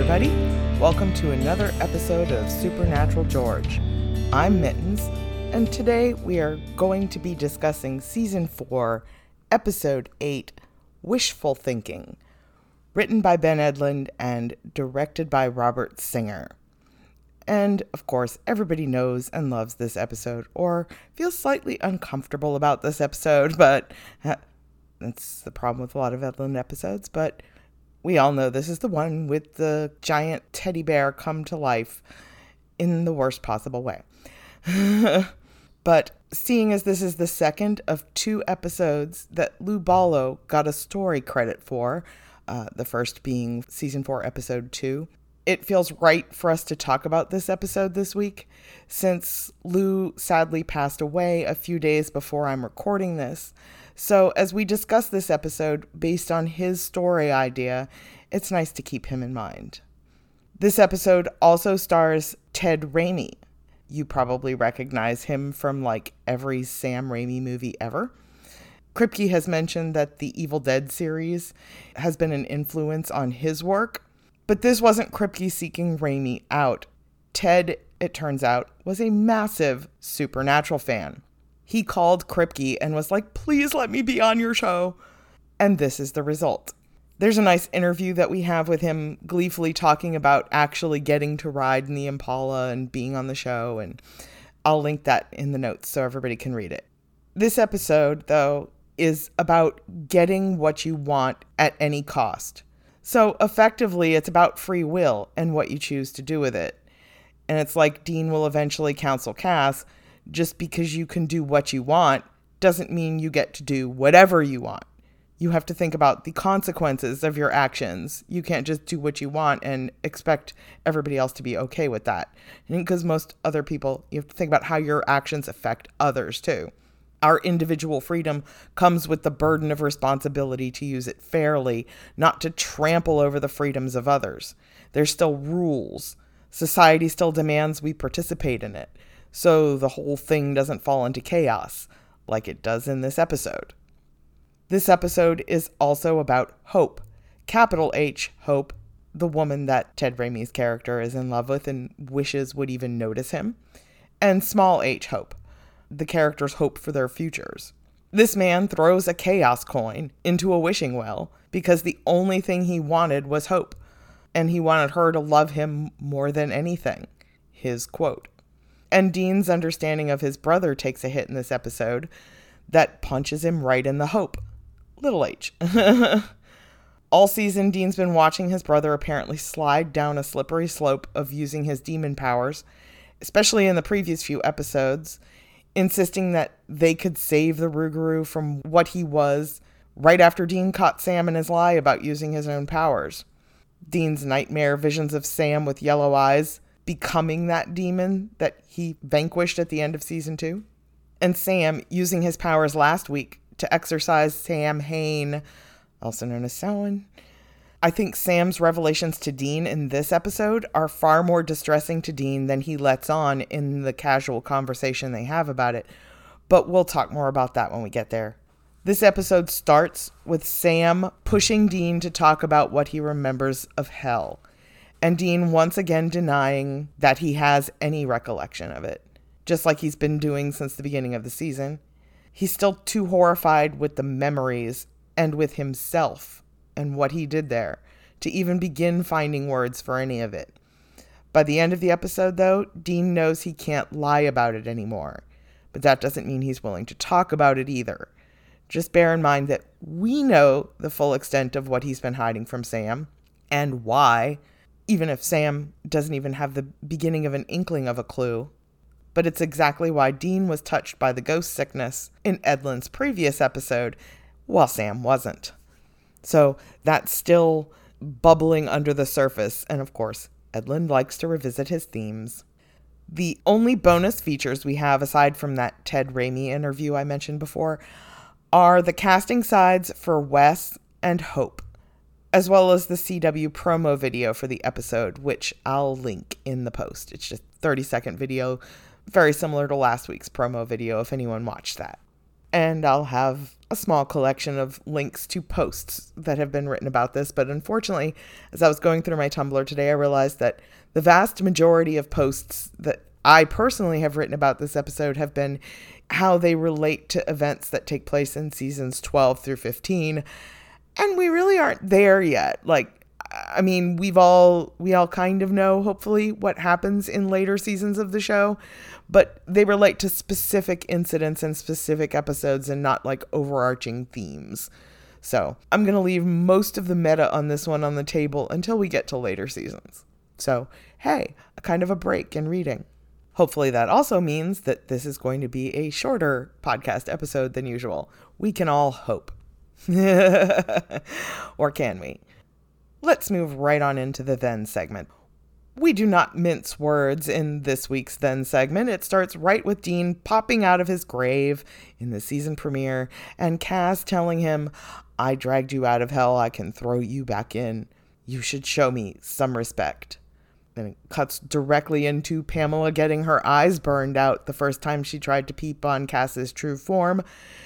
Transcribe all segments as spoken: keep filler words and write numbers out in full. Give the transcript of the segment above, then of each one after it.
everybody. Welcome to another episode of Supernatural George. I'm Mittens, and today we are going to be discussing Season four, Episode eight, Wishful Thinking, written by Ben Edlund and directed by Robert Singer. And, of course, everybody knows and loves this episode, or feels slightly uncomfortable about this episode, but uh, that's the problem with a lot of Edlund episodes, but we all know this is the one with the giant teddy bear come to life in the worst possible way. But seeing as this is the second of two episodes that Lou Ballo got a story credit for, uh, the first being season four, episode two, it feels right for us to talk about this episode this week, since Lou sadly passed away a few days before I'm recording this. So as we discuss this episode based on his story idea, it's nice to keep him in mind. This episode also stars Ted Raimi. You probably recognize him from like every Sam Raimi movie ever. Kripke has mentioned that the Evil Dead series has been an influence on his work, but this wasn't Kripke seeking Raimi out. Ted, it turns out, was a massive Supernatural fan. He called Kripke and was like, please let me be on your show. And this is the result. There's a nice interview that we have with him gleefully talking about actually getting to ride in the Impala and being on the show. And I'll link that in the notes so everybody can read it. This episode, though, is about getting what you want at any cost. So effectively, it's about free will and what you choose to do with it. And it's like Dean will eventually counsel Cass, just because you can do what you want doesn't mean you get to do whatever you want. You have to think about the consequences of your actions. You can't just do what you want and expect everybody else to be okay with that. Because most other people, you have to think about how your actions affect others too. Our individual freedom comes with the burden of responsibility to use it fairly, not to trample over the freedoms of others. There's still rules. Society still demands we participate in it, so the whole thing doesn't fall into chaos, like it does in this episode. This episode is also about Hope, capital H, Hope, the woman that Ted Raimi's character is in love with and wishes would even notice him, and small h, Hope, the character's hope for their futures. This man throws a chaos coin into a wishing well because the only thing he wanted was Hope, and he wanted her to love him more than anything. His quote. And Dean's understanding of his brother takes a hit in this episode that punches him right in the hope. Little h. All season, Dean's been watching his brother apparently slide down a slippery slope of using his demon powers, especially in the previous few episodes, insisting that they could save the Rougarou from what he was right after Dean caught Sam in his lie about using his own powers. Dean's nightmare visions of Sam with yellow eyes becoming that demon that he vanquished at the end of season two. And Sam using his powers last week to exorcise Sam Hain, also known as Samhain. I think Sam's revelations to Dean in this episode are far more distressing to Dean than he lets on in the casual conversation they have about it. But we'll talk more about that when we get there. This episode starts with Sam pushing Dean to talk about what he remembers of hell, and Dean once again denying that he has any recollection of it, just like he's been doing since the beginning of the season. He's still too horrified with the memories and with himself and what he did there to even begin finding words for any of it. By the end of the episode, though, Dean knows he can't lie about it anymore, but that doesn't mean he's willing to talk about it either. Just bear in mind that we know the full extent of what he's been hiding from Sam and why, even if Sam doesn't even have the beginning of an inkling of a clue. But it's exactly why Dean was touched by the ghost sickness in Edlund's previous episode, while Sam wasn't. So that's still bubbling under the surface, and of course, Edlund likes to revisit his themes. The only bonus features we have, aside from that Ted Raimi interview I mentioned before, are the casting sides for Wes and Hope, as well as the C W promo video for the episode, which I'll link in the post. It's just a thirty second video, very similar to last week's promo video if anyone watched that. and I'll have a small collection of links to posts that have been written about this. But unfortunately, as I was going through my Tumblr today, I realized that the vast majority of posts that I personally have written about this episode have been how they relate to events that take place in seasons twelve through fifteen. And we really aren't there yet. Like, I mean, we've all, we all kind of know, hopefully, what happens in later seasons of the show, but they relate to specific incidents and specific episodes and not like overarching themes. So I'm going to leave most of the meta on this one on the table until we get to later seasons. So, hey, a kind of a break in reading. Hopefully that also means that this is going to be a shorter podcast episode than usual. We can all hope. Or can we? Let's move right on into the Then segment. We do not mince words in this week's Then segment. It starts right with Dean popping out of his grave in the season premiere and Cass telling him, "I dragged you out of hell. I can throw you back in. You should show me some respect." Then it cuts directly into Pamela getting her eyes burned out the first time she tried to peep on Cass's true form.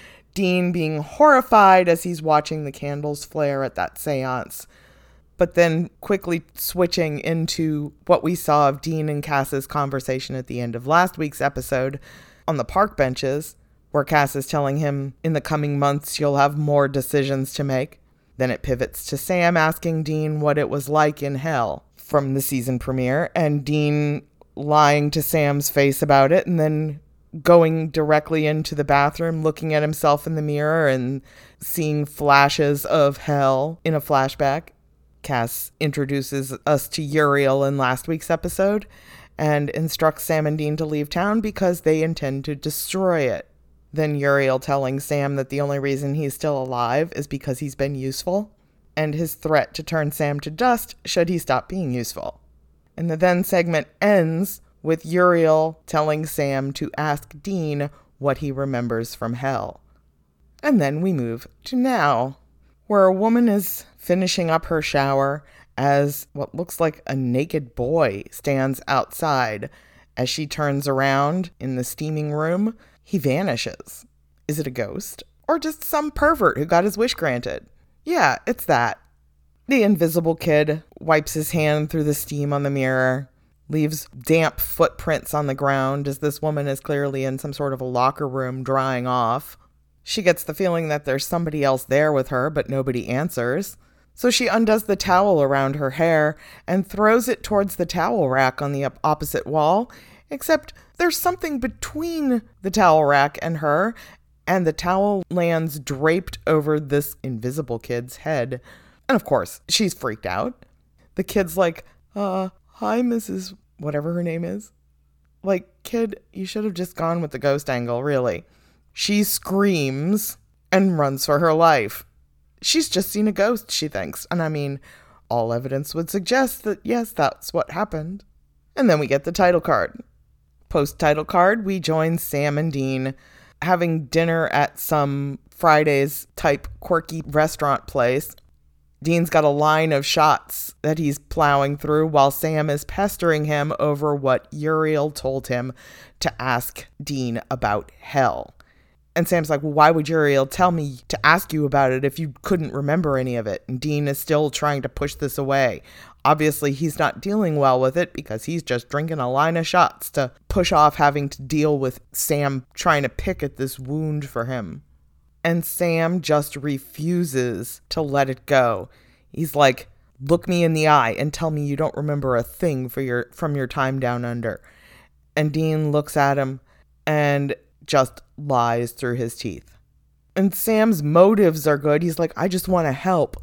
Dean being horrified as he's watching the candles flare at that seance. But then quickly switching into what we saw of Dean and Cass's conversation at the end of last week's episode on the park benches, where Cass is telling him in the coming months you'll have more decisions to make. Then it pivots to Sam asking Dean what it was like in hell from the season premiere, and Dean lying to Sam's face about it, and then going directly into the bathroom, looking at himself in the mirror and seeing flashes of hell in a flashback. Cass introduces us to Uriel in last week's episode and instructs Sam and Dean to leave town because they intend to destroy it. Then Uriel telling Sam that the only reason he's still alive is because he's been useful, and his threat to turn Sam to dust should he stop being useful. And the Then segment ends with Uriel telling Sam to ask Dean what he remembers from hell. And then we move to now, where a woman is finishing up her shower as what looks like a naked boy stands outside. As she turns around in the steaming room, he vanishes. Is it a ghost? Or just some pervert who got his wish granted? Yeah, it's that. The invisible kid wipes his hand through the steam on the mirror, leaves damp footprints on the ground as this woman is clearly in some sort of a locker room drying off. She gets the feeling that there's somebody else there with her, but nobody answers. So she undoes the towel around her hair and throws it towards the towel rack on the opposite wall, except there's something between the towel rack and her, and the towel lands draped over this invisible kid's head. And of course, she's freaked out. The kid's like, uh, hi, Missus whatever her name is. Like, kid, you should have just gone with the ghost angle, really. She screams and runs for her life. She's just seen a ghost, she thinks. And I mean, all evidence would suggest that, yes, that's what happened. And then we get the title card. Post-title card, we join Sam and Dean having dinner at some Fridays-type quirky restaurant place. Dean's got a line of shots that he's plowing through while Sam is pestering him over what Uriel told him to ask Dean about hell. And Sam's like, well, why would Uriel tell me to ask you about it if you couldn't remember any of it? And Dean is still trying to push this away. Obviously, he's not dealing well with it because he's just drinking a line of shots to push off having to deal with Sam trying to pick at this wound for him. And Sam just refuses to let it go. He's like, look me in the eye and tell me you don't remember a thing for your from your time down under. And Dean looks at him and just lies through his teeth. And Sam's motives are good. He's like, I just want to help.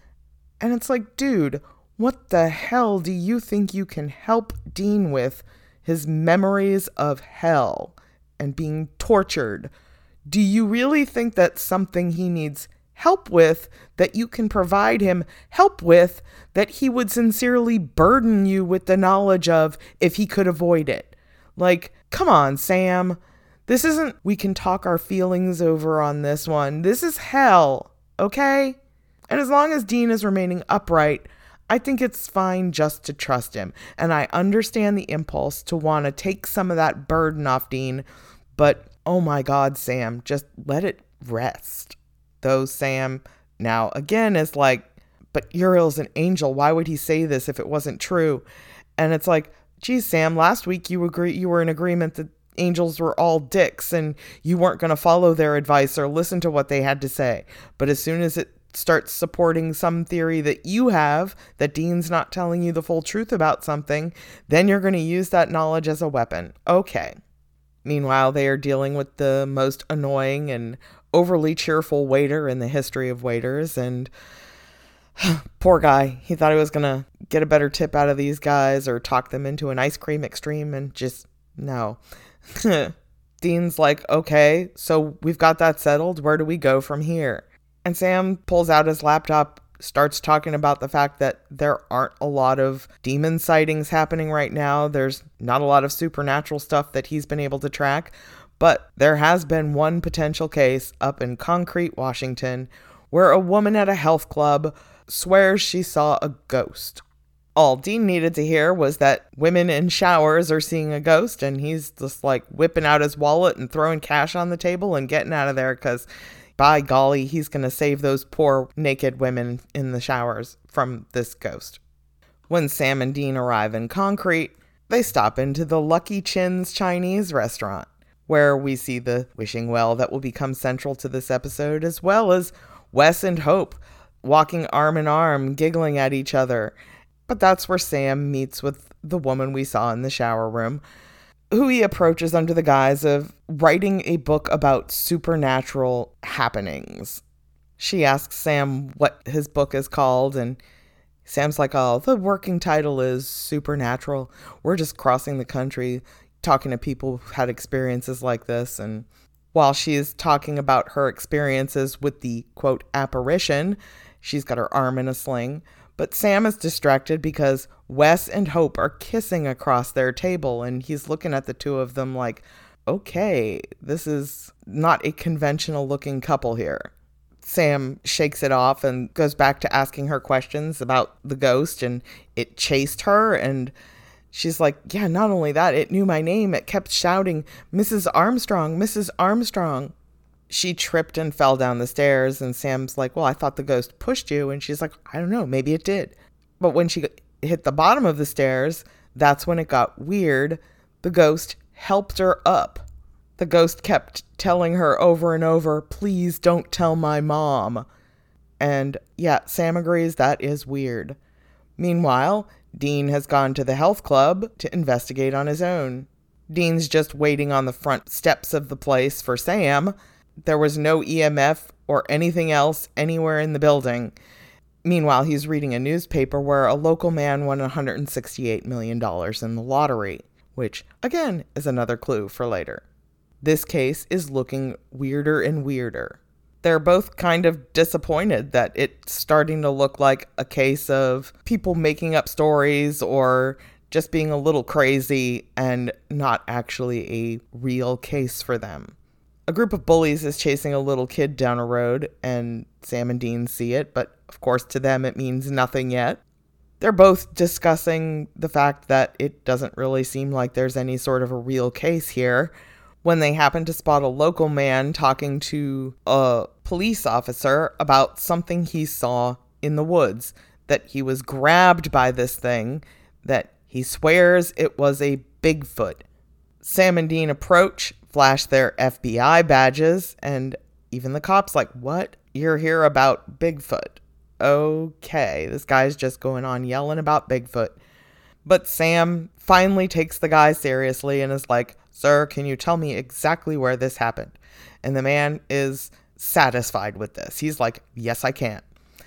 And it's like, dude, what the hell do you think you can help Dean with? His memories of hell and being tortured. Do you really think that's something he needs help with, that you can provide him help with, that he would sincerely burden you with the knowledge of if he could avoid it? Like, come on, Sam. This isn't, we can talk our feelings over on this one. This is hell, okay? And as long as Dean is remaining upright, I think it's fine just to trust him. And I understand the impulse to want to take some of that burden off Dean, but oh my God, Sam, just let it rest. Though Sam now again is like, but Uriel's an angel. Why would he say this if it wasn't true? And it's like, geez, Sam, last week you agree you were in agreement that angels were all dicks and you weren't going to follow their advice or listen to what they had to say. But as soon as it starts supporting some theory that you have, that Dean's not telling you the full truth about something, then you're going to use that knowledge as a weapon. Okay. Meanwhile, they are dealing with the most annoying and overly cheerful waiter in the history of waiters, and poor guy, he thought he was going to get a better tip out of these guys or talk them into an ice cream extreme, and just, no. Dean's like, okay, so we've got that settled. Where do we go from here? And Sam pulls out his laptop, starts talking about the fact that there aren't a lot of demon sightings happening right now. There's not a lot of supernatural stuff that he's been able to track, but there has been one potential case up in Concrete, Washington, where a woman at a health club swears she saw a ghost. All Dean needed to hear was that women in showers are seeing a ghost, and he's just like whipping out his wallet and throwing cash on the table and getting out of there because, by golly, he's going to save those poor naked women in the showers from this ghost. When Sam and Dean arrive in Concrete, they stop into the Lucky Chin's Chinese restaurant, where we see the wishing well that will become central to this episode, as well as Wes and Hope walking arm in arm, giggling at each other. But that's where Sam meets with the woman we saw in the shower room, who he approaches under the guise of writing a book about supernatural happenings. She asks Sam what his book is called, and Sam's like, oh, the working title is Supernatural. We're just crossing the country talking to people who've had experiences like this. And while she is talking about her experiences with the, quote, apparition, she's got her arm in a sling. But Sam is distracted because Wes and Hope are kissing across their table, and he's looking at the two of them like, okay, this is not a conventional looking couple here. Sam shakes it off and goes back to asking her questions about the ghost, and it chased her, and she's like, yeah, not only that, it knew my name. It kept shouting, Missus Armstrong, Missus Armstrong. She tripped and fell down the stairs, and Sam's like, well, I thought the ghost pushed you. And she's like, I don't know, maybe it did. But when she hit the bottom of the stairs, that's when it got weird. The ghost helped her up. The ghost kept telling her over and over, please don't tell my mom. And yeah, Sam agrees that is weird. Meanwhile, Dean has gone to the health club to investigate on his own. Dean's just waiting on the front steps of the place for Sam. There was no E M F or anything else anywhere in the building. Meanwhile, he's reading a newspaper where a local man won one hundred sixty-eight million dollars in the lottery, which, again, is another clue for later. This case is looking weirder and weirder. They're both kind of disappointed that it's starting to look like a case of people making up stories or just being a little crazy and not actually a real case for them. A group of bullies is chasing a little kid down a road, and Sam and Dean see it, but of course to them it means nothing yet. They're both discussing the fact that it doesn't really seem like there's any sort of a real case here, when they happen to spot a local man talking to a police officer about something he saw in the woods, that he was grabbed by this thing, that he swears it was a Bigfoot. Sam and Dean approach, flash their F B I badges, and even the cop's like, what? You're here about Bigfoot. Okay, this guy's just going on yelling about Bigfoot. But Sam finally takes the guy seriously and is like, sir, can you tell me exactly where this happened? And the man is satisfied with this. He's like, yes, I can.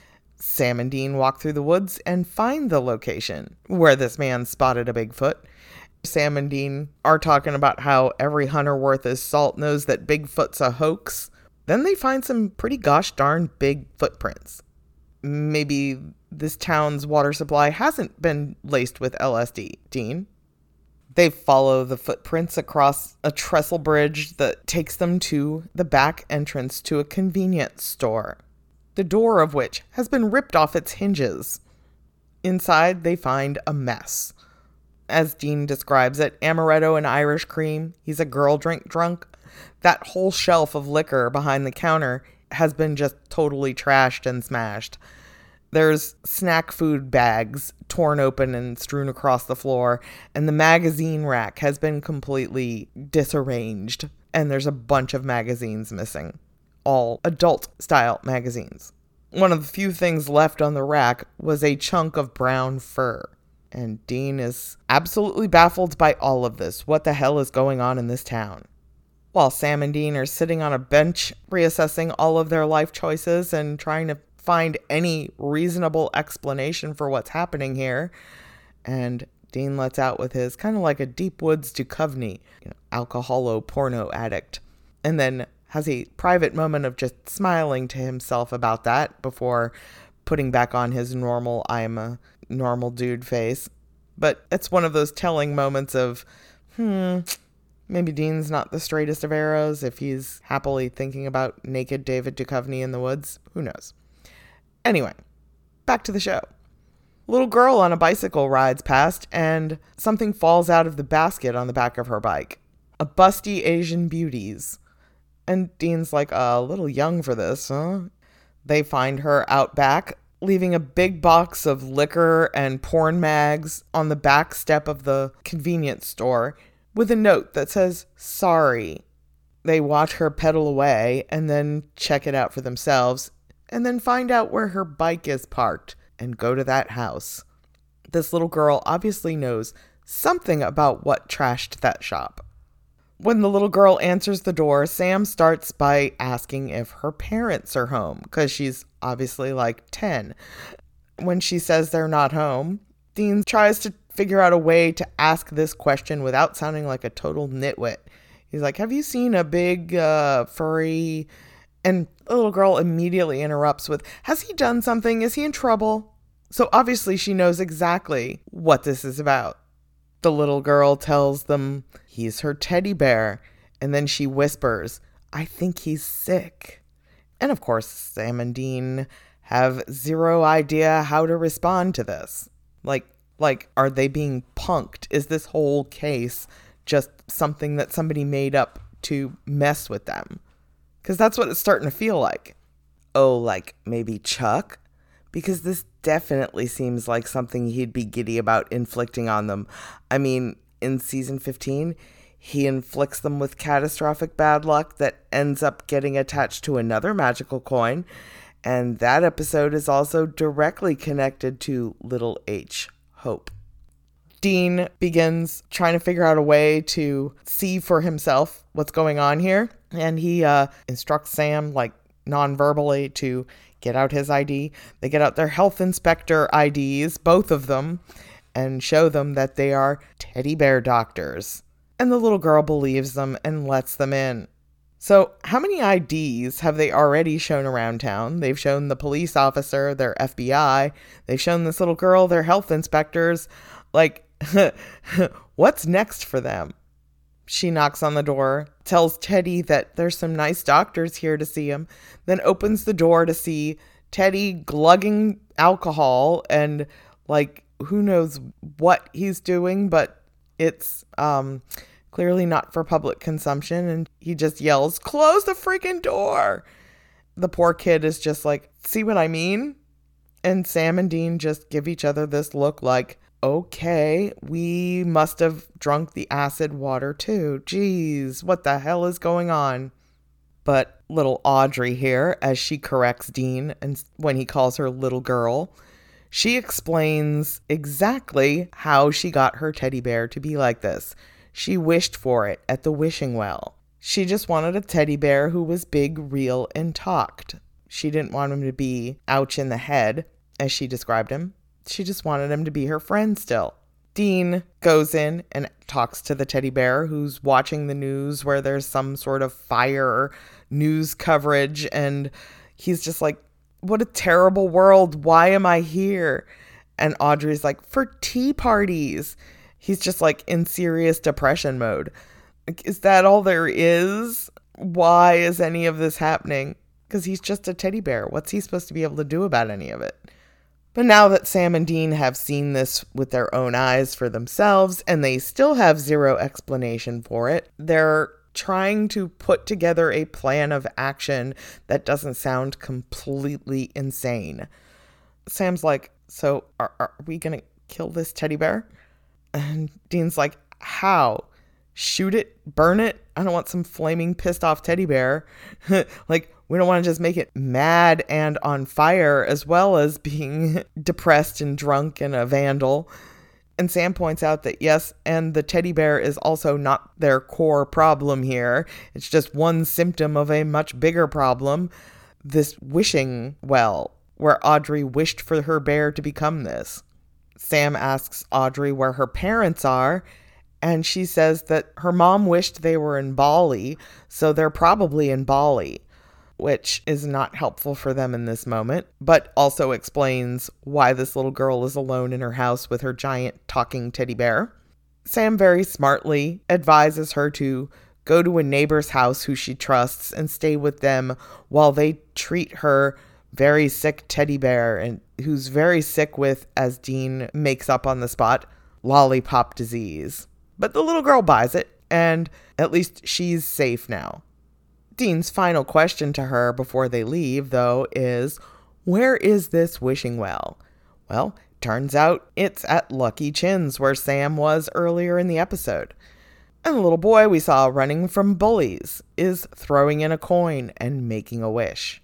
Sam and Dean walk through the woods and find the location where this man spotted a Bigfoot. Sam and Dean are talking about how every hunter worth his salt knows that Bigfoot's a hoax. Then they find some pretty gosh darn big footprints. Maybe this town's water supply hasn't been laced with L S D, Dean. They follow the footprints across a trestle bridge that takes them to the back entrance to a convenience store, the door of which has been ripped off its hinges. Inside, they find a mess. As Dean describes it, amaretto and Irish cream. He's a girl drink drunk. That whole shelf of liquor behind the counter has been just totally trashed and smashed. There's snack food bags torn open and strewn across the floor, and the magazine rack has been completely disarranged, and there's a bunch of magazines missing. All adult-style magazines. One of the few things left on the rack was a chunk of brown fur. And Dean is absolutely baffled by all of this. What the hell is going on in this town? While Sam and Dean are sitting on a bench reassessing all of their life choices and trying to find any reasonable explanation for what's happening here, and Dean lets out with his kind of like a Deep Woods Duchovny, you know, alcoholo porno addict, and then has a private moment of just smiling to himself about that before putting back on his normal I'm a normal dude face. But it's one of those telling moments of, hmm, maybe Dean's not the straightest of arrows if he's happily thinking about naked David Duchovny in the woods. Who knows? Anyway, back to the show. Little girl on a bicycle rides past and something falls out of the basket on the back of her bike. A busty Asian beauties. And Dean's like, a little young for this, huh? They find her out back, leaving a big box of liquor and porn mags on the back step of the convenience store with a note that says, sorry. They watch her pedal away and then check it out for themselves and then find out where her bike is parked and go to that house. This little girl obviously knows something about what trashed that shop. When the little girl answers the door, Sam starts by asking if her parents are home, because she's obviously like ten. When she says they're not home, Dean tries to figure out a way to ask this question without sounding like a total nitwit. He's like, have you seen a big, uh, furry... And the little girl immediately interrupts with, has he done something? Is he in trouble? So obviously she knows exactly what this is about. The little girl tells them he's her teddy bear, and then she whispers, I think he's sick. And of course, Sam and Dean have zero idea how to respond to this. Like, like, are they being punked? Is this whole case just something that somebody made up to mess with them? Because that's what it's starting to feel like. Oh, like maybe Chuck? Because this definitely seems like something he'd be giddy about inflicting on them. I mean, in season fifteen, he inflicts them with catastrophic bad luck that ends up getting attached to another magical coin. And that episode is also directly connected to little H, Hope. Dean begins trying to figure out a way to see for himself what's going on here. And he uh, instructs Sam, like, non-verbally to get out his I D. They get out their health inspector I Ds, both of them, and show them that they are teddy bear doctors. And the little girl believes them and lets them in. So how many I Ds have they already shown around town? They've shown the police officer, their F B I. They've shown this little girl, their health inspectors. Like, what's next for them? She knocks on the door, tells Teddy that there's some nice doctors here to see him, then opens the door to see Teddy glugging alcohol and, like, who knows what he's doing, but it's um clearly not for public consumption, and he just yells, close the freaking door! The poor kid is just like, see what I mean? And Sam and Dean just give each other this look like, okay, we must have drunk the acid water too. Jeez, what the hell is going on? But little Audrey here, as she corrects Dean and when he calls her little girl, she explains exactly how she got her teddy bear to be like this. She wished for it at the wishing well. She just wanted a teddy bear who was big, real, and talked. She didn't want him to be ouch in the head, as she described him. She just wanted him to be her friend still. Dean goes in and talks to the teddy bear who's watching the news where there's some sort of fire news coverage. And he's just like, what a terrible world. Why am I here? And Audrey's like, for tea parties. He's just like in serious depression mode. Like, is that all there is? Why is any of this happening? Because he's just a teddy bear. What's he supposed to be able to do about any of it? But now that Sam and Dean have seen this with their own eyes for themselves, and they still have zero explanation for it, they're trying to put together a plan of action that doesn't sound completely insane. Sam's like, so are, are we going to kill this teddy bear? And Dean's like, how? Shoot it? Burn it? I don't want some flaming pissed off teddy bear. Like, we don't want to just make it mad and on fire as well as being depressed and drunk and a vandal. And Sam points out that yes, and the teddy bear is also not their core problem here. It's just one symptom of a much bigger problem. This wishing well, where Audrey wished for her bear to become this. Sam asks Audrey where her parents are, and she says that her mom wished they were in Bali, so they're probably in Bali, which is not helpful for them in this moment, but also explains why this little girl is alone in her house with her giant talking teddy bear. Sam very smartly advises her to go to a neighbor's house who she trusts and stay with them while they treat her very sick teddy bear, and who's very sick with, as Dean makes up on the spot, lollipop disease. But the little girl buys it, and at least she's safe now. Dean's final question to her before they leave, though, is, where is this wishing well? Well, turns out it's at Lucky Chin's, where Sam was earlier in the episode. And the little boy we saw running from bullies is throwing in a coin and making a wish.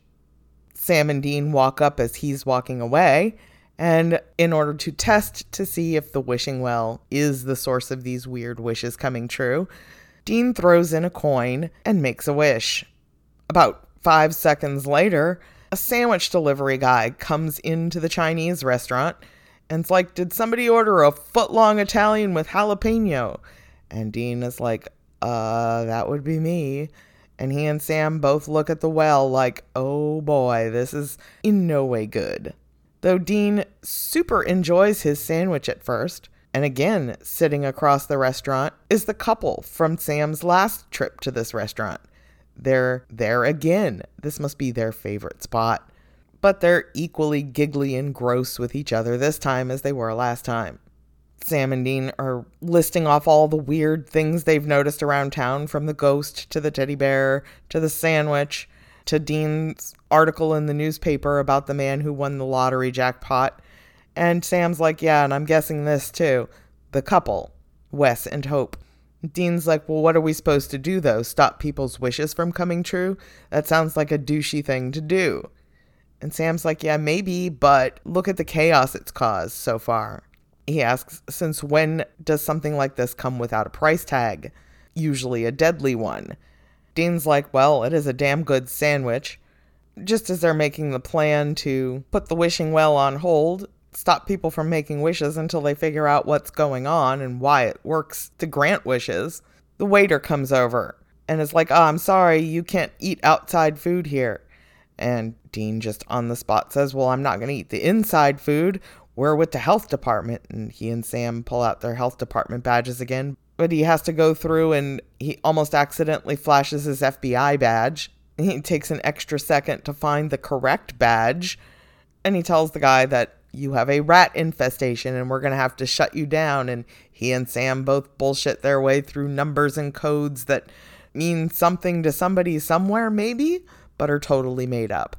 Sam and Dean walk up as he's walking away, and in order to test to see if the wishing well is the source of these weird wishes coming true, Dean throws in a coin and makes a wish. About five seconds later, a sandwich delivery guy comes into the Chinese restaurant and's like, did somebody order a foot-long Italian with jalapeno? And Dean is like, uh, that would be me. And he and Sam both look at the well like, oh boy, this is in no way good. Though Dean super enjoys his sandwich at first, and again, sitting across the restaurant is the couple from Sam's last trip to this restaurant. They're there again. This must be their favorite spot. But they're equally giggly and gross with each other this time as they were last time. Sam and Dean are listing off all the weird things they've noticed around town, from the ghost to the teddy bear to the sandwich to Dean's article in the newspaper about the man who won the lottery jackpot. And Sam's like, yeah, and I'm guessing this too. The couple, Wes and Hope. Dean's like, well, what are we supposed to do, though? Stop people's wishes from coming true? That sounds like a douchey thing to do. And Sam's like, yeah, maybe, but look at the chaos it's caused so far. He asks, since when does something like this come without a price tag? Usually a deadly one. Dean's like, well, it is a damn good sandwich. Just as they're making the plan to put the wishing well on hold, stop people from making wishes until they figure out what's going on and why it works to grant wishes, the waiter comes over and is like, oh, I'm sorry, you can't eat outside food here. And Dean just on the spot says, well, I'm not going to eat the inside food. We're with the health department. And he and Sam pull out their health department badges again. But he has to go through and he almost accidentally flashes his F B I badge. He takes an extra second to find the correct badge. And he tells the guy that you have a rat infestation and we're going to have to shut you down. And he and Sam both bullshit their way through numbers and codes that mean something to somebody somewhere maybe, but are totally made up.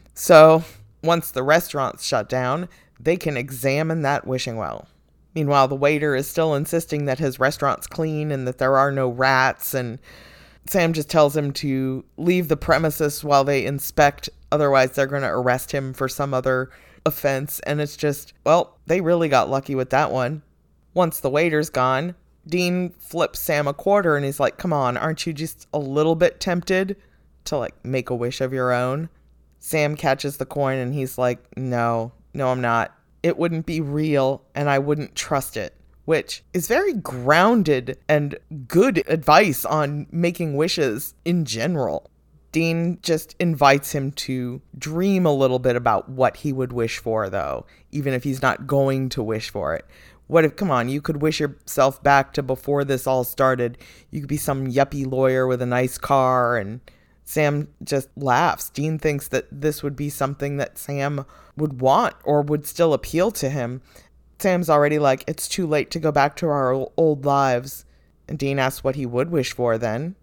So once the restaurant's shut down, they can examine that wishing well. Meanwhile, the waiter is still insisting that his restaurant's clean and that there are no rats, and Sam just tells him to leave the premises while they inspect, otherwise they're going to arrest him for some other offense. And it's just, well, they really got lucky with that one. Once the waiter's gone, Dean flips Sam a quarter and he's like, come on, aren't you just a little bit tempted to like make a wish of your own? Sam catches the coin and he's like, no, no, I'm not. It wouldn't be real and I wouldn't trust it, which is very grounded and good advice on making wishes in general. Dean just invites him to dream a little bit about what he would wish for, though, even if he's not going to wish for it. What if, come on, you could wish yourself back to before this all started. You could be some yuppie lawyer with a nice car, and Sam just laughs. Dean thinks that this would be something that Sam would want or would still appeal to him. Sam's already like, it's too late to go back to our old lives. And Dean asks what he would wish for then.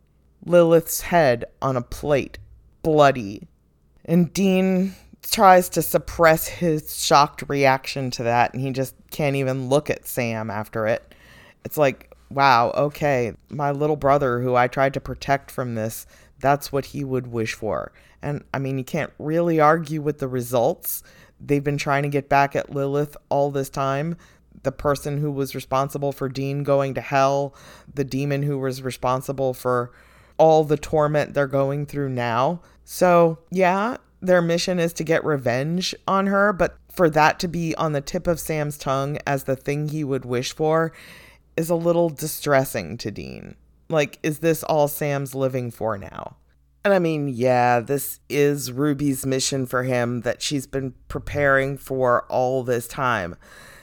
Lilith's head on a plate, bloody. And Dean tries to suppress his shocked reaction to that, and he just can't even look at Sam after it. It's like, wow, okay, my little brother who I tried to protect from this, that's what he would wish for. And I mean, you can't really argue with the results. They've been trying to get back at Lilith all this time. The person who was responsible for Dean going to hell, the demon who was responsible for all the torment they're going through now. So, yeah, their mission is to get revenge on her, but for that to be on the tip of Sam's tongue as the thing he would wish for is a little distressing to Dean. Like, is this all Sam's living for now? And I mean, yeah, this is Ruby's mission for him that she's been preparing for all this time.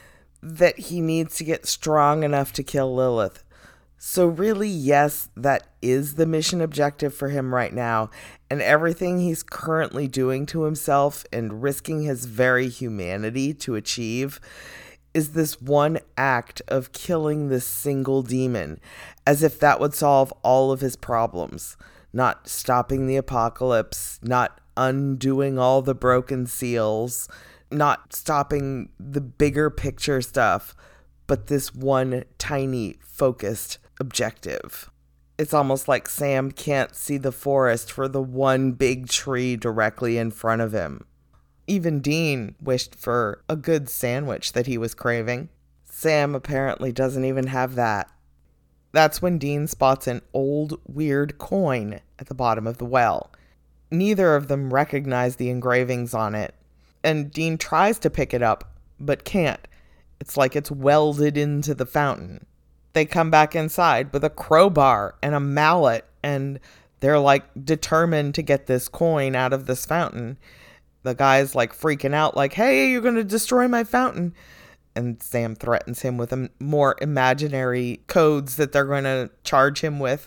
That he needs to get strong enough to kill Lilith. So really, yes, that is the mission objective for him right now. And everything he's currently doing to himself and risking his very humanity to achieve is this one act of killing this single demon, as if that would solve all of his problems. Not stopping the apocalypse, not undoing all the broken seals, not stopping the bigger picture stuff, but this one tiny focused objective. It's almost like Sam can't see the forest for the one big tree directly in front of him. Even Dean wished for a good sandwich that he was craving. Sam apparently doesn't even have that. That's when Dean spots an old, weird coin at the bottom of the well. Neither of them recognize the engravings on it, and Dean tries to pick it up, but can't. It's like it's welded into the fountain. They come back inside with a crowbar and a mallet, and they're like determined to get this coin out of this fountain. The guy's like freaking out, like, hey, you're going to destroy my fountain. And Sam threatens him with a more imaginary codes that they're going to charge him with.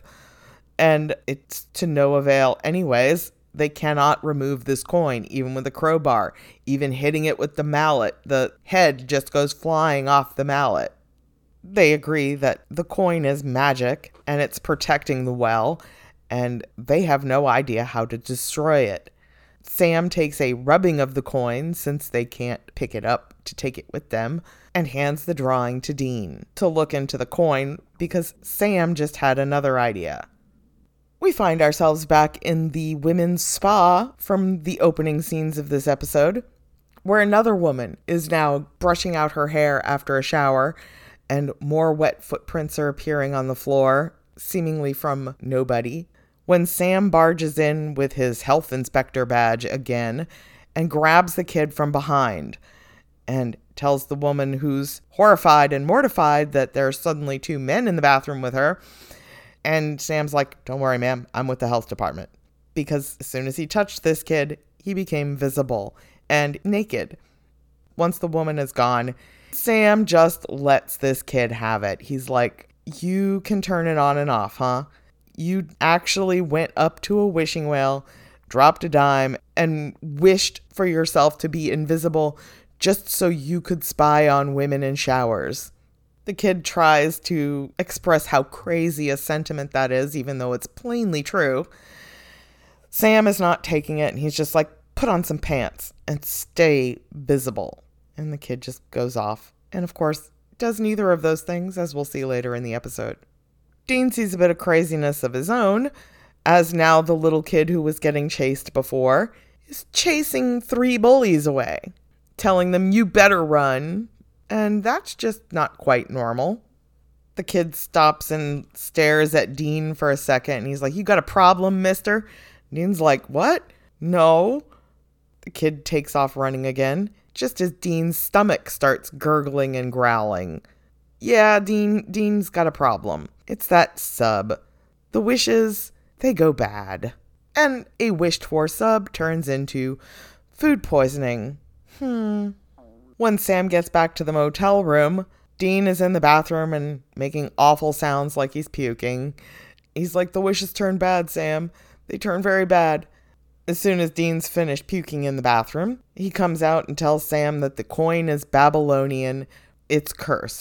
And it's to no avail anyways. They cannot remove this coin, even with a crowbar. Even hitting it with the mallet, the head just goes flying off the mallet. They agree that the coin is magic and it's protecting the well, and they have no idea how to destroy it. Sam takes a rubbing of the coin, since they can't pick it up to take it with them, and hands the drawing to Dean to look into the coin, because Sam just had another idea. We find ourselves back in the women's spa from the opening scenes of this episode, where another woman is now brushing out her hair after a shower, and more wet footprints are appearing on the floor, seemingly from nobody, when Sam barges in with his health inspector badge again and grabs the kid from behind and tells the woman, who's horrified and mortified that there's suddenly two men in the bathroom with her. And Sam's like, don't worry, ma'am, I'm with the health department. Because as soon as he touched this kid, he became visible and naked. Once the woman is gone, Sam just lets this kid have it. He's like, you can turn it on and off, huh? You actually went up to a wishing well, dropped a dime, and wished for yourself to be invisible just so you could spy on women in showers. The kid tries to express how crazy a sentiment that is, even though it's plainly true. Sam is not taking it, and he's just like, put on some pants and stay visible. And the kid just goes off. And of course, does neither of those things, as we'll see later in the episode. Dean sees a bit of craziness of his own, as now the little kid who was getting chased before is chasing three bullies away, telling them, you better run. And that's just not quite normal. The kid stops and stares at Dean for a second, and he's like, you got a problem, mister? Dean's like, what? No. The kid takes off running again, just as Dean's stomach starts gurgling and growling. Yeah, Dean, Dean's got a problem. It's that sub. The wishes, they go bad. And a wished-for sub turns into food poisoning. Hmm. When Sam gets back to the motel room, Dean is in the bathroom and making awful sounds like he's puking. He's like, the wishes turn bad, Sam. They turn very bad. As soon as Dean's finished puking in the bathroom, he comes out and tells Sam that the coin is Babylonian. It's cursed.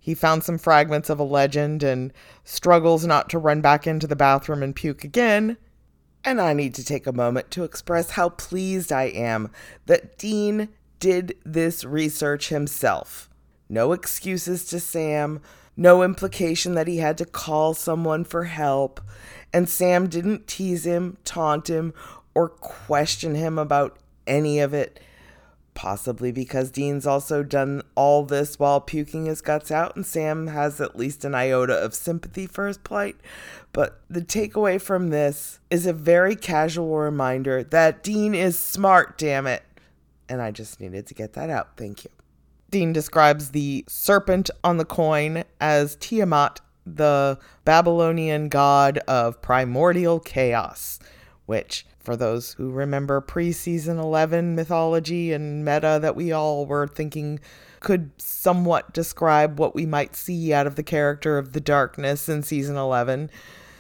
He found some fragments of a legend and struggles not to run back into the bathroom and puke again. And I need to take a moment to express how pleased I am that Dean did this research himself. No excuses to Sam, no implication that he had to call someone for help, and Sam didn't tease him, taunt him, or question him about any of it. Possibly because Dean's also done all this while puking his guts out, and Sam has at least an iota of sympathy for his plight. But the takeaway from this is a very casual reminder that Dean is smart, damn it. And I just needed to get that out. Thank you. Dean describes the serpent on the coin as Tiamat, the Babylonian god of primordial chaos, which, for those who remember pre-season eleven mythology and meta that we all were thinking could somewhat describe what we might see out of the character of the darkness in season eleven,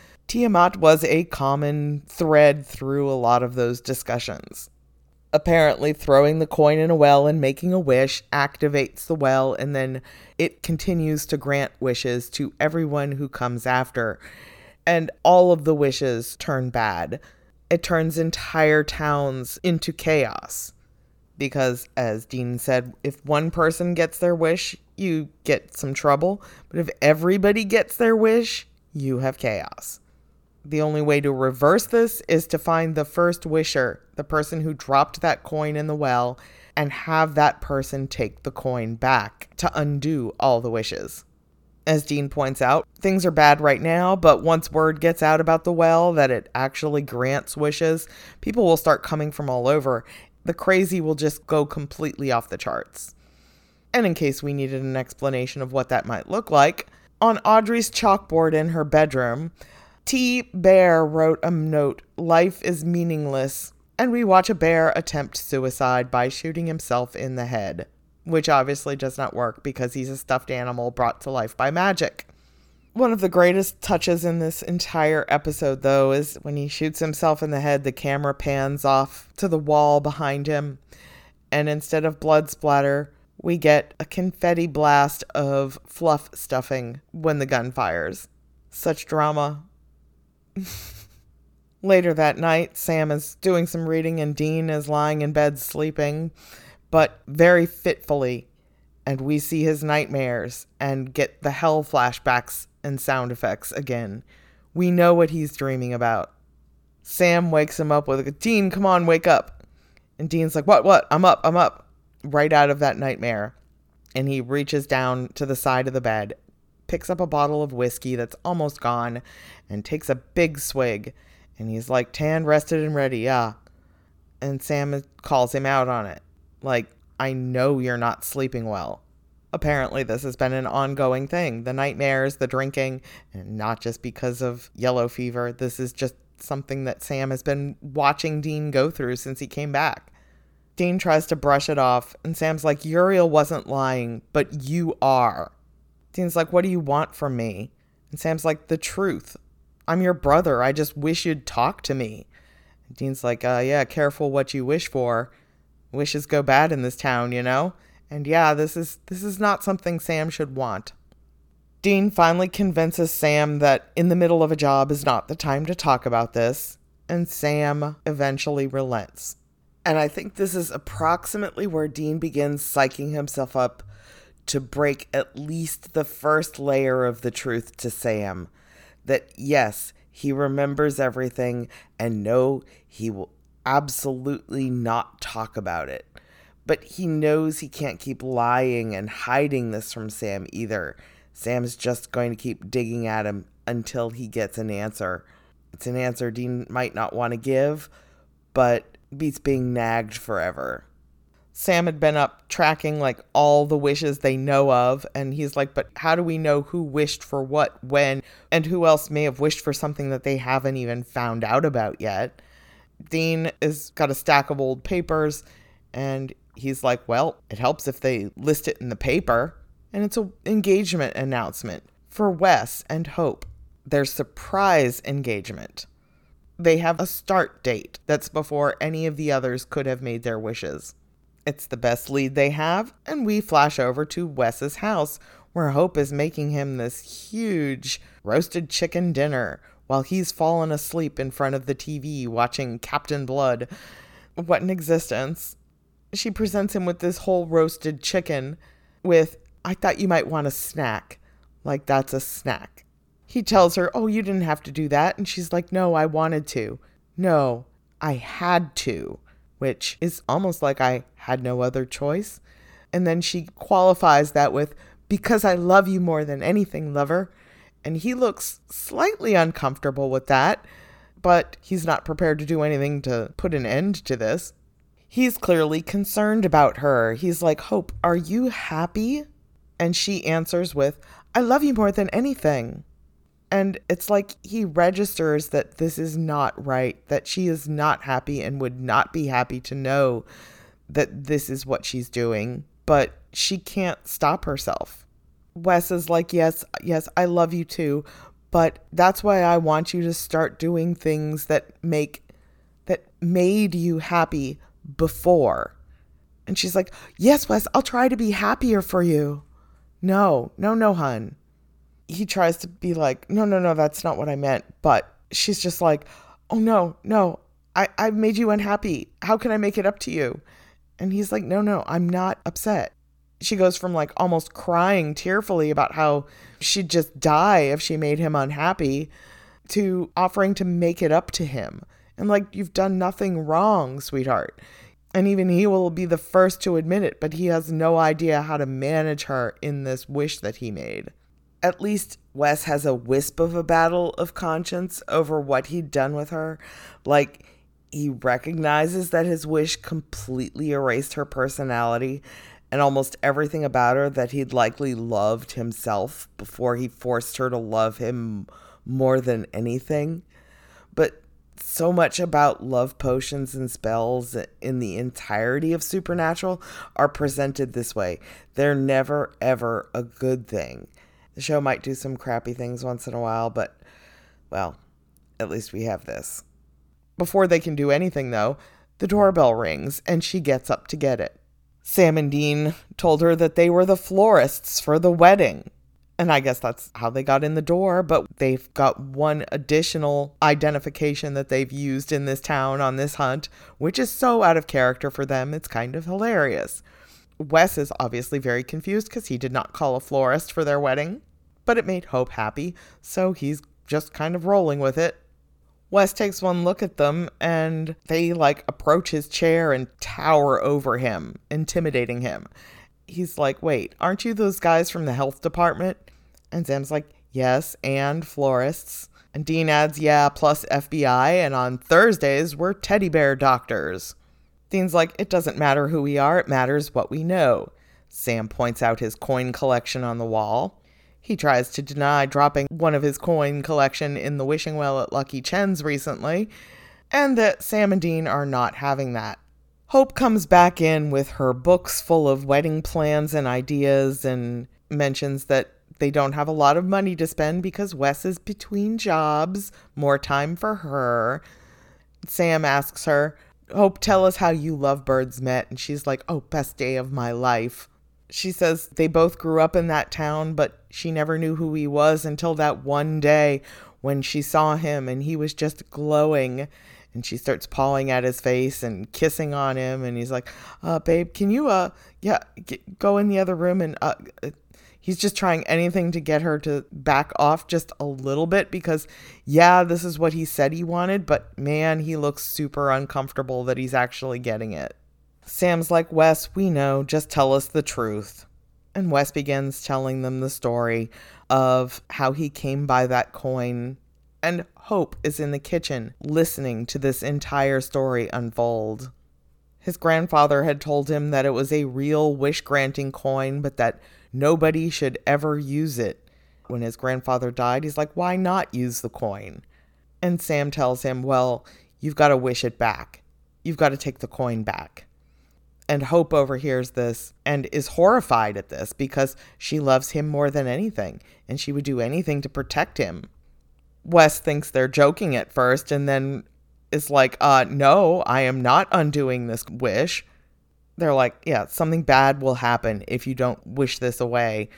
Tiamat was a common thread through a lot of those discussions. Apparently, throwing the coin in a well and making a wish activates the well, and then it continues to grant wishes to everyone who comes after. And all of the wishes turn bad. It turns entire towns into chaos. Because, as Dean said, if one person gets their wish, you get some trouble. But if everybody gets their wish, you have chaos. The only way to reverse this is to find the first wisher, the person who dropped that coin in the well, and have that person take the coin back to undo all the wishes. As Dean points out, things are bad right now, but once word gets out about the well that it actually grants wishes, people will start coming from all over. The crazy will just go completely off the charts. And in case we needed an explanation of what that might look like, on Audrey's chalkboard in her bedroom, T. Bear wrote a note, "Life is meaningless," and we watch a bear attempt suicide by shooting himself in the head, which obviously does not work because he's a stuffed animal brought to life by magic. One of the greatest touches in this entire episode, though, is when he shoots himself in the head, the camera pans off to the wall behind him, and instead of blood splatter, we get a confetti blast of fluff stuffing when the gun fires. Such drama. Later that night, Sam is doing some reading and Dean is lying in bed sleeping, but very fitfully, and we see his nightmares and get the hell flashbacks and sound effects again. We know what he's dreaming about. Sam wakes him up with a, "Dean, come on, wake up." And Dean's like, what, what? I'm up, I'm up. Right out of that nightmare. And he reaches down to the side of the bed, picks up a bottle of whiskey that's almost gone, and takes a big swig. And he's like, "Tan, rested, and ready, yeah." And Sam calls him out on it. Like, "I know you're not sleeping well." Apparently, this has been an ongoing thing. The nightmares, the drinking, and not just because of yellow fever. This is just something that Sam has been watching Dean go through since he came back. Dean tries to brush it off, and Sam's like, "Uriel wasn't lying, but you are." Dean's like, "What do you want from me?" And Sam's like, "The truth. I'm your brother. I just wish you'd talk to me." And Dean's like, uh, yeah, careful what you wish for. Wishes go bad in this town, you know? And yeah, this is this is not something Sam should want. Dean finally convinces Sam that in the middle of a job is not the time to talk about this, and Sam eventually relents. And I think this is approximately where Dean begins psyching himself up to break at least the first layer of the truth to Sam. That yes, he remembers everything, and no, he will absolutely not talk about it. But he knows he can't keep lying and hiding this from Sam either. Sam's just going to keep digging at him until he gets an answer. It's an answer Dean might not want to give, but beats being nagged forever. Sam had been up tracking like all the wishes they know of, and he's like, but how do we know who wished for what, when, and who else may have wished for something that they haven't even found out about yet? Dean has got a stack of old papers, and he's like, well, it helps if they list it in the paper. And it's an engagement announcement for Wes and Hope, their surprise engagement. They have a start date that's before any of the others could have made their wishes. It's the best lead they have, and we flash over to Wes's house, where Hope is making him this huge roasted chicken dinner while he's fallen asleep in front of the T V watching Captain Blood. What an existence. She presents him with this whole roasted chicken with, I thought you might want a snack. Like that's a snack. He tells her, oh, you didn't have to do that. And she's like, no, I wanted to. No, I had to. Which is almost like I had no other choice. And then she qualifies that with, because I love you more than anything, lover. And he looks slightly uncomfortable with that, but he's not prepared to do anything to put an end to this. He's clearly concerned about her. He's like, Hope, are you happy? And she answers with, I love you more than anything. And it's like he registers that this is not right, that she is not happy and would not be happy to know that this is what she's doing, but she can't stop herself. Wes is like, yes, yes, I love you too, but that's why I want you to start doing things that make, that made you happy before. And she's like, yes, Wes, I'll try to be happier for you. No, no, no, hun. He tries to be like, no, no, no, that's not what I meant. But she's just like, oh, no, no, I, I've made you unhappy. How can I make it up to you? And he's like, no, no, I'm not upset. She goes from like almost crying tearfully about how she'd just die if she made him unhappy to offering to make it up to him. And like, you've done nothing wrong, sweetheart. And even he will be the first to admit it, but he has no idea how to manage her in this wish that he made. At least Wes has a wisp of a battle of conscience over what he'd done with her. Like, he recognizes that his wish completely erased her personality and almost everything about her that he'd likely loved himself before he forced her to love him more than anything. But so much about love potions and spells in the entirety of Supernatural are presented this way. They're never, ever a good thing. The show might do some crappy things once in a while, but, well, at least we have this. Before they can do anything, though, the doorbell rings, and she gets up to get it. Sam and Dean told her that they were the florists for the wedding. And I guess that's how they got in the door, but they've got one additional identification that they've used in this town on this hunt, which is so out of character for them, it's kind of hilarious. Wes is obviously very confused because he did not call a florist for their wedding, but it made Hope happy, so he's just kind of rolling with it. Wes takes one look at them, and they, like, approach his chair and tower over him, intimidating him. He's like, wait, aren't you those guys from the health department? And Sam's like, yes, and florists. And Dean adds, yeah, plus F B I, and on Thursdays, we're teddy bear doctors. Dean's like, it doesn't matter who we are, it matters what we know. Sam points out his coin collection on the wall. He tries to deny dropping one of his coin collection in the wishing well at Lucky Chen's recently, and that Sam and Dean are not having that. Hope comes back in with her books full of wedding plans and ideas and mentions that they don't have a lot of money to spend because Wes is between jobs, more time for her. Sam asks her, Hope, tell us how you lovebirds met. And she's like, oh, best day of my life. She says they both grew up in that town, but she never knew who he was until that one day when she saw him and he was just glowing. And she starts pawing at his face and kissing on him. And he's like, uh, babe, can you, uh, yeah, get, go in the other room and, uh, he's just trying anything to get her to back off just a little bit because, yeah, this is what he said he wanted, but man, he looks super uncomfortable that he's actually getting it. Sam's like, Wes, we know, just tell us the truth. And Wes begins telling them the story of how he came by that coin. And Hope is in the kitchen listening to this entire story unfold. His grandfather had told him that it was a real wish-granting coin, but that nobody should ever use it. When his grandfather died, he's like, why not use the coin? And Sam tells him, well, you've got to wish it back. You've got to take the coin back. And Hope overhears this and is horrified at this because she loves him more than anything, and she would do anything to protect him. Wes thinks they're joking at first and then is like, uh, no, I am not undoing this wish. They're like, yeah, something bad will happen if you don't wish this away.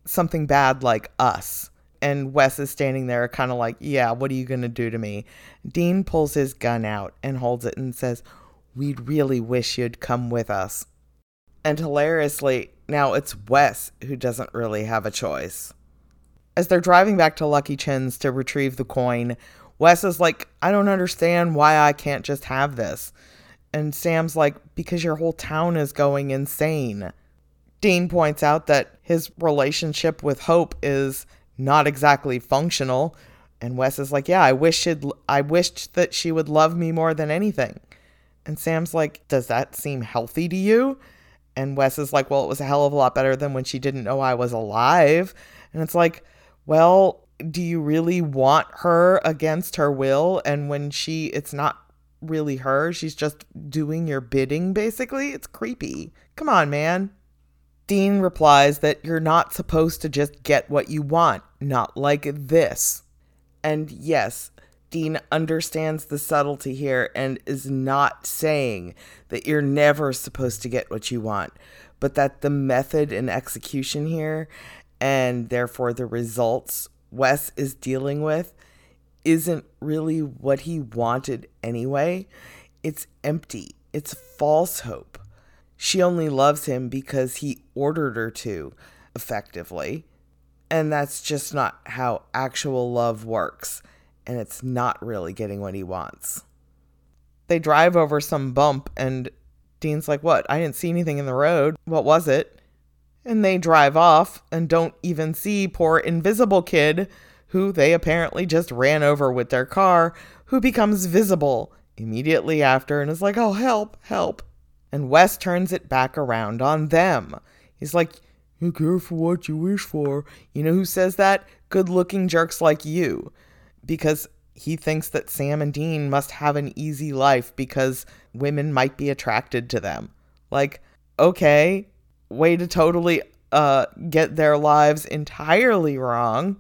something bad like us. And Wes is standing there kind of like, yeah, what are you going to do to me? Dean pulls his gun out and holds it and says, we'd really wish you'd come with us. And hilariously, now it's Wes who doesn't really have a choice. As they're driving back to Lucky Chin's to retrieve the coin, Wes is like, I don't understand why I can't just have this. And Sam's like, because your whole town is going insane. Dean points out that his relationship with Hope is not exactly functional. And Wes is like, yeah, I wish she'd, I wished that she would love me more than anything. And Sam's like, does that seem healthy to you? And Wes is like, well, it was a hell of a lot better than when she didn't know I was alive. And it's like, well, do you really want her against her will? And when she, it's not really her, she's just doing your bidding, basically. It's creepy. Come on, man. Dean replies that you're not supposed to just get what you want, not like this. And yes, Dean understands the subtlety here and is not saying that you're never supposed to get what you want, but that the method and execution here, and therefore the results Wes is dealing with, isn't really what he wanted anyway. It's empty. It's false hope. She only loves him because he ordered her to, effectively. And that's just not how actual love works. And it's not really getting what he wants. They drive over some bump and Dean's like, what? I didn't see anything in the road. What was it? And they drive off and don't even see poor invisible kid, who they apparently just ran over with their car, who becomes visible immediately after and is like, oh, help, help. And Wes turns it back around on them. He's like, be careful what you wish for. You know who says that? Good-looking jerks like you. Because he thinks that Sam and Dean must have an easy life because women might be attracted to them. Like, okay, way to totally uh, get their lives entirely wrong.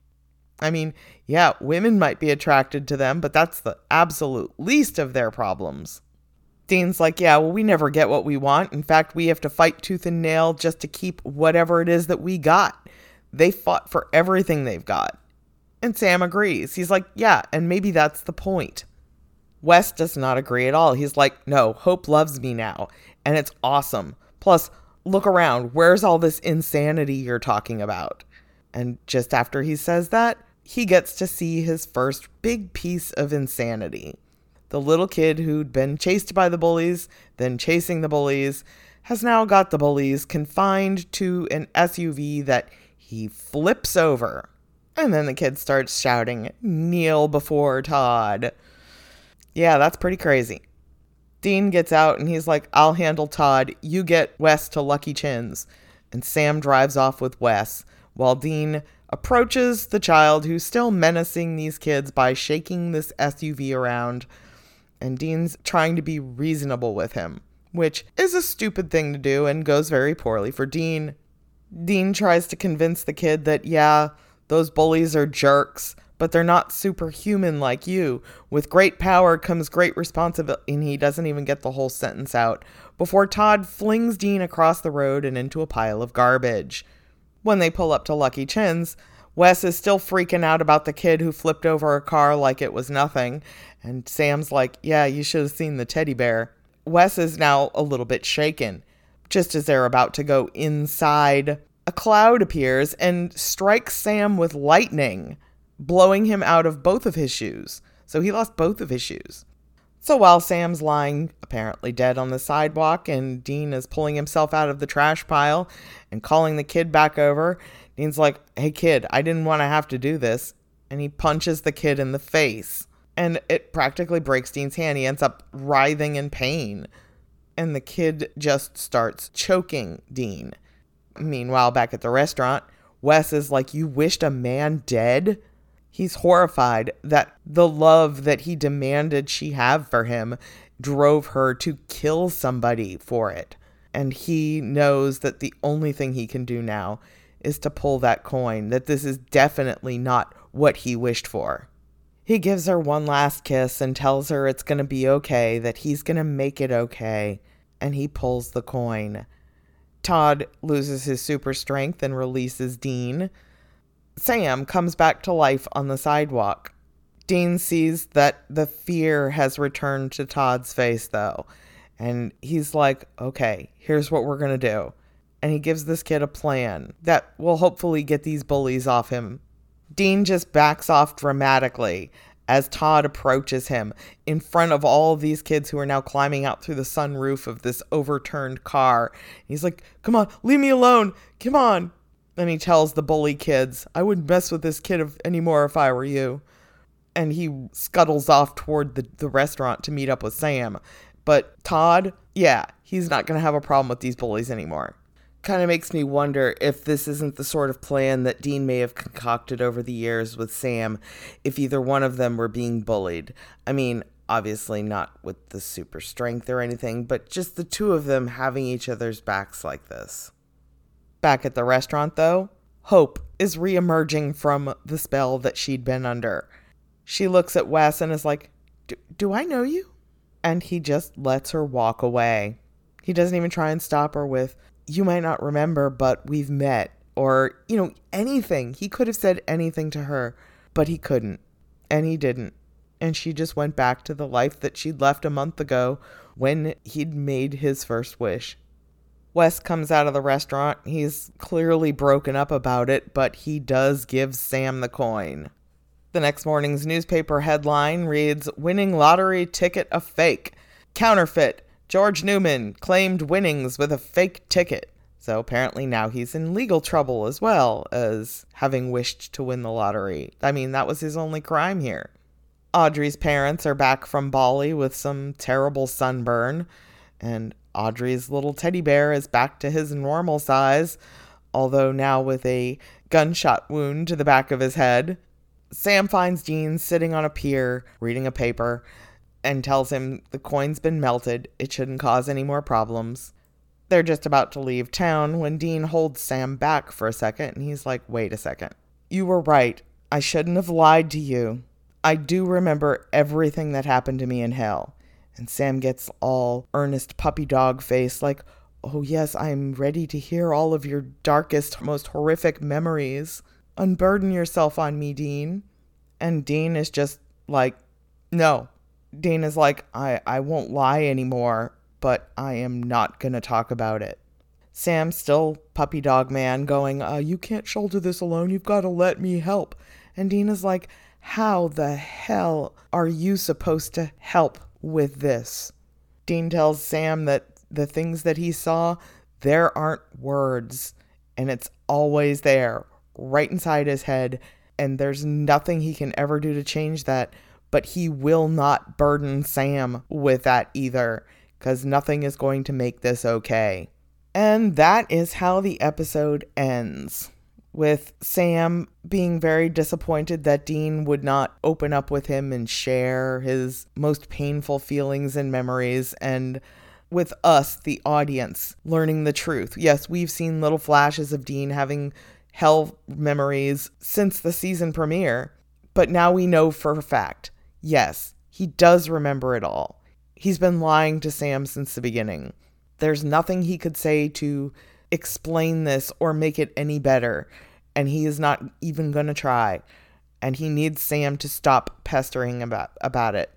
I mean, yeah, women might be attracted to them, but that's the absolute least of their problems. Dean's like, yeah, well, we never get what we want. In fact, we have to fight tooth and nail just to keep whatever it is that we got. They fought for everything they've got. And Sam agrees. He's like, yeah, and maybe that's the point. Wes does not agree at all. He's like, no, Hope loves me now, and it's awesome. Plus, look around. Where's all this insanity you're talking about? And just after he says that, he gets to see his first big piece of insanity. The little kid who'd been chased by the bullies, then chasing the bullies, has now got the bullies confined to an S U V that he flips over. And then the kid starts shouting, kneel before Todd. Yeah, that's pretty crazy. Dean gets out and he's like, I'll handle Todd. You get Wes to Lucky Chin's. And Sam drives off with Wes, while Dean approaches the child who's still menacing these kids by shaking this S U V around. And Dean's trying to be reasonable with him, which is a stupid thing to do and goes very poorly for Dean. Dean tries to convince the kid that, yeah, those bullies are jerks, but they're not superhuman like you. With great power comes great responsibility. And he doesn't even get the whole sentence out before Todd flings Dean across the road and into a pile of garbage. When they pull up to Lucky Chin's, Wes is still freaking out about the kid who flipped over a car like it was nothing. And Sam's like, yeah, you should have seen the teddy bear. Wes is now a little bit shaken. Just as they're about to go inside, a cloud appears and strikes Sam with lightning, blowing him out of both of his shoes. So he lost both of his shoes. So while Sam's lying, apparently dead on the sidewalk, and Dean is pulling himself out of the trash pile and calling the kid back over, Dean's like, hey kid, I didn't want to have to do this. And he punches the kid in the face. And it practically breaks Dean's hand. He ends up writhing in pain. And the kid just starts choking Dean. Meanwhile, back at the restaurant, Wes is like, you wished a man dead? He's horrified that the love that he demanded she have for him drove her to kill somebody for it. And he knows that the only thing he can do now is to pull that coin, that this is definitely not what he wished for. He gives her one last kiss and tells her it's going to be okay, that he's going to make it okay, and he pulls the coin. Todd loses his super strength and releases Dean. Sam comes back to life on the sidewalk. Dean sees that the fear has returned to Todd's face, though. And he's like, okay, here's what we're going to do. And he gives this kid a plan that will hopefully get these bullies off him. Dean just backs off dramatically as Todd approaches him in front of all of these kids who are now climbing out through the sunroof of this overturned car. He's like, come on, leave me alone. Come on. And he tells the bully kids, I wouldn't mess with this kid anymore if I were you. And he scuttles off toward the, the restaurant to meet up with Sam. But Todd, yeah, he's not going to have a problem with these bullies anymore. Kind of makes me wonder if this isn't the sort of plan that Dean may have concocted over the years with Sam if either one of them were being bullied. I mean, obviously not with the super strength or anything, but just the two of them having each other's backs like this. Back at the restaurant, though, Hope is reemerging from the spell that she'd been under. She looks at Wes and is like, do I know you? And he just lets her walk away. He doesn't even try and stop her with, you might not remember, but we've met. Or, you know, anything. He could have said anything to her, but he couldn't. And he didn't. And she just went back to the life that she'd left a month ago when he'd made his first wish. Wes comes out of the restaurant. He's clearly broken up about it, but he does give Sam the coin. The next morning's newspaper headline reads, Winning lottery ticket a fake. Counterfeit. George Newman claimed winnings with a fake ticket. So apparently now he's in legal trouble as well as having wished to win the lottery. I mean, that was his only crime here. Audrey's parents are back from Bali with some terrible sunburn. And Audrey's little teddy bear is back to his normal size, although now with a gunshot wound to the back of his head. Sam finds Dean sitting on a pier reading a paper and tells him the coin's been melted. It shouldn't cause any more problems. They're just about to leave town when Dean holds Sam back for a second and he's like, wait a second. You were right. I shouldn't have lied to you. I do remember everything that happened to me in hell. And Sam gets all earnest puppy dog face like, oh yes, I'm ready to hear all of your darkest, most horrific memories. Unburden yourself on me, Dean. And Dean is just like, no. Dean is like, I, I won't lie anymore, but I am not going to talk about it. Sam's still puppy dog man going, uh, you can't shoulder this alone. You've got to let me help. And Dean is like, how the hell are you supposed to help with this? Dean tells Sam that the things that he saw, there aren't words. And it's always there, right inside his head. And there's nothing he can ever do to change that. But he will not burden Sam with that either, because nothing is going to make this okay. And that is how the episode ends, with Sam being very disappointed that Dean would not open up with him and share his most painful feelings and memories, and with us, the audience, learning the truth. Yes, we've seen little flashes of Dean having hell memories since the season premiere, but now we know for a fact. Yes, he does remember it all. He's been lying to Sam since the beginning. There's nothing he could say to explain this or make it any better, and he is not even going to try. And he needs Sam to stop pestering about, about it.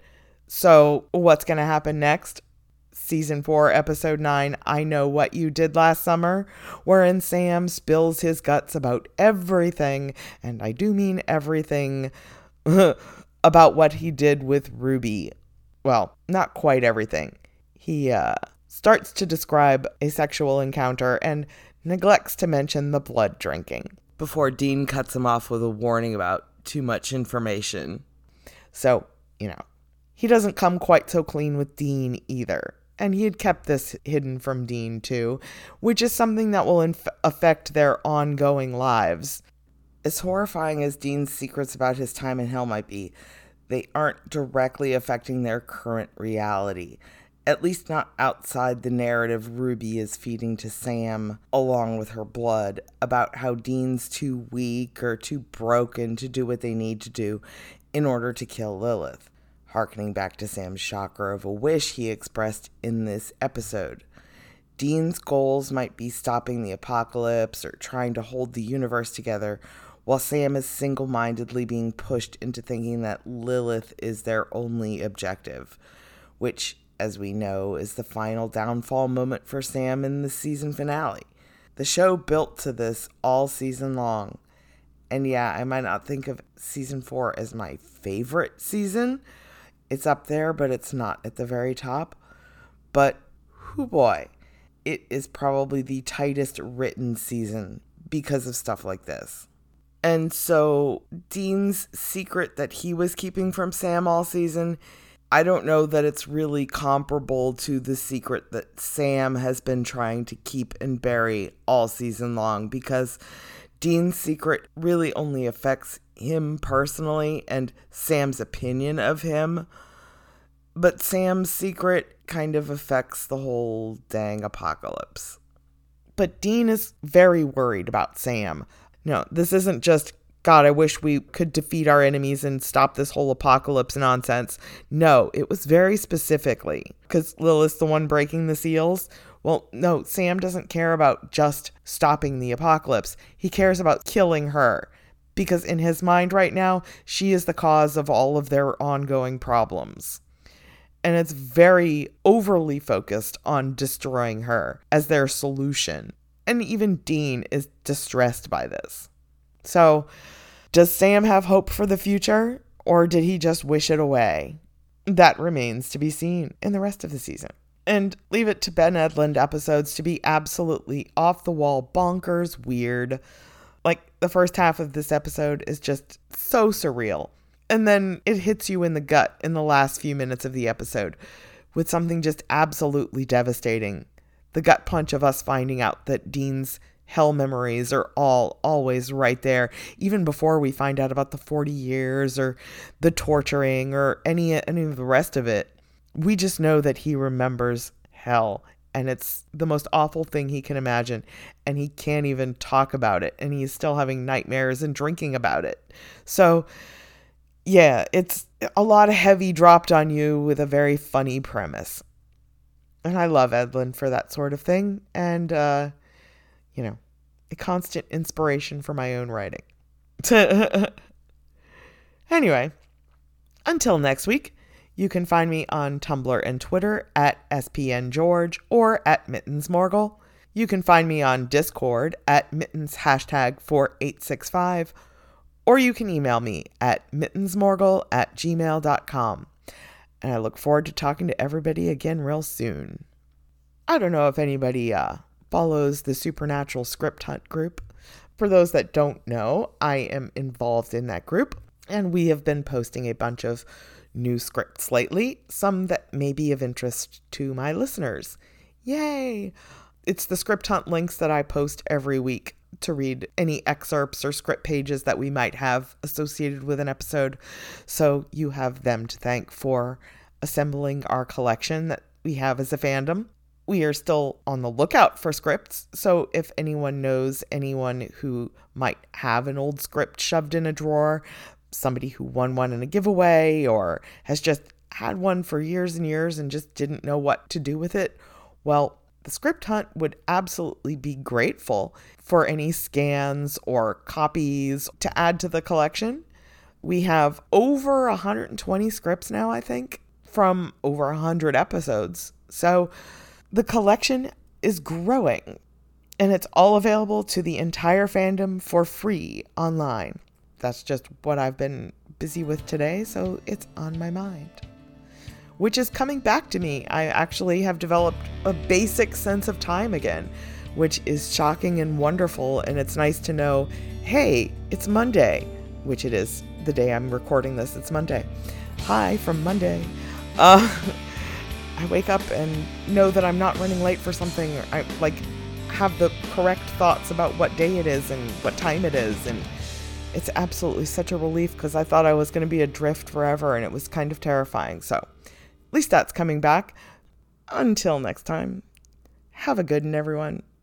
So what's going to happen next? Season four, episode nine, I Know What You Did Last Summer, wherein Sam spills his guts about everything, and I do mean everything, about what he did with Ruby. Well, not quite everything. He uh, starts to describe a sexual encounter and neglects to mention the blood drinking before Dean cuts him off with a warning about too much information. So, you know, he doesn't come quite so clean with Dean either. And he had kept this hidden from Dean too, which is something that will inf- affect their ongoing lives. As horrifying as Dean's secrets about his time in hell might be, they aren't directly affecting their current reality. At least not outside the narrative Ruby is feeding to Sam, along with her blood, about how Dean's too weak or too broken to do what they need to do in order to kill Lilith, harkening back to Sam's chakra of a wish he expressed in this episode. Dean's goals might be stopping the apocalypse or trying to hold the universe together, while Sam is single-mindedly being pushed into thinking that Lilith is their only objective, which, as we know, is the final downfall moment for Sam in the season finale. The show built to this all season long. And yeah, I might not think of season four as my favorite season. It's up there, but it's not at the very top. But, hoo boy, it is probably the tightest written season because of stuff like this. And so Dean's secret that he was keeping from Sam all season, I don't know that it's really comparable to the secret that Sam has been trying to keep and bury all season long, because Dean's secret really only affects him personally and Sam's opinion of him. But Sam's secret kind of affects the whole dang apocalypse. But Dean is very worried about Sam. No, this isn't just, God, I wish we could defeat our enemies and stop this whole apocalypse nonsense. No, it was very specifically because Lilith's the one breaking the seals. Well, no, Sam doesn't care about just stopping the apocalypse. He cares about killing her, because in his mind right now, she is the cause of all of their ongoing problems. And it's very overly focused on destroying her as their solution. And even Dean is distressed by this. So, does Sam have hope for the future, or did he just wish it away? That remains to be seen in the rest of the season. And leave it to Ben Edlund episodes to be absolutely off-the-wall bonkers weird. Like, the first half of this episode is just so surreal. And then it hits you in the gut in the last few minutes of the episode with something just absolutely devastating. The gut punch of us finding out that Dean's hell memories are all always right there, even before we find out about the forty years or the torturing or any, any of the rest of it. We just know that he remembers hell, and it's the most awful thing he can imagine, and he can't even talk about it, and he's still having nightmares and drinking about it. So, yeah, it's a lot of heavy dropped on you with a very funny premise. And I love Edlund for that sort of thing, and, uh, you know, a constant inspiration for my own writing. Anyway, until next week, you can find me on Tumblr and Twitter at S P N George or at Mittens Morgul. You can find me on Discord at Mittens hashtag four eight six five, or you can email me at mittensmorgul at gmail dot com. And I look forward to talking to everybody again real soon. I don't know if anybody uh, follows the Supernatural Script Hunt group. For those that don't know, I am involved in that group, and we have been posting a bunch of new scripts lately, some that may be of interest to my listeners. Yay! It's the Script Hunt links that I post every week to read any excerpts or script pages that we might have associated with an episode. So you have them to thank for assembling our collection that we have as a fandom. We are still on the lookout for scripts, so if anyone knows anyone who might have an old script shoved in a drawer, somebody who won one in a giveaway or has just had one for years and years and just didn't know what to do with it, well, the Script Hunt would absolutely be grateful for any scans or copies to add to the collection. We have over one hundred twenty scripts now, I think, from over one hundred episodes. So the collection is growing, and it's all available to the entire fandom for free online. That's just what I've been busy with today, so it's on my mind. Which is coming back to me. I actually have developed a basic sense of time again, which is shocking and wonderful, and it's nice to know, hey, it's Monday, which it is the day I'm recording this. It's Monday. Hi from Monday. Uh, I wake up and know that I'm not running late for something. I like have the correct thoughts about what day it is and what time it is, and it's absolutely such a relief because I thought I was going to be adrift forever, and it was kind of terrifying. So at least that's coming back. Until next time, have a good one, everyone.